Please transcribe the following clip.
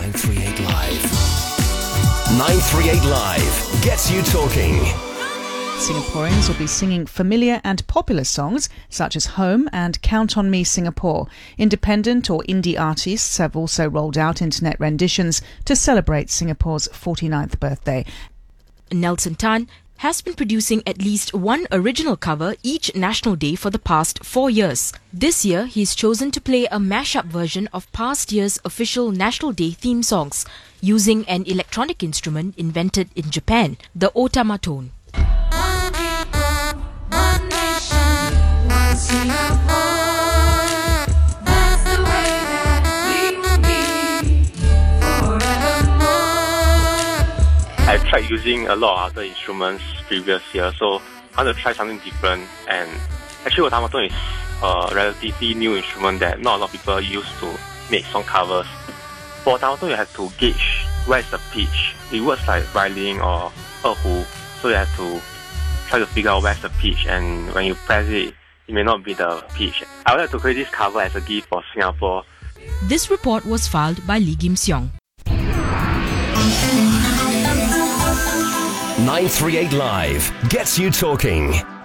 938 Live. 938 Live gets you talking. Singaporeans will be singing familiar and popular songs such as Home and Count on Me Singapore. Independent or indie artists have also rolled out internet renditions to celebrate Singapore's 49th birthday. Nelson Tan has been producing at least one original cover each National Day for the past 4 years. This year, he's chosen to play a mashup version of past year's official National Day theme songs using an electronic instrument invented in Japan, the otamatone. I've tried using a lot of other instruments previous year, so I want to try something different. And actually, otamatone is a relatively new instrument that not a lot of people use to make song covers. For otamatone, you have to gauge where is the pitch. It works like violin or erhu, so you have to try to figure out where's the pitch, and when you press it, it may not be the pitch. I would like to create this cover as a gift for Singapore. This report was filed by Lee Kim Seong. 938 Live gets you talking.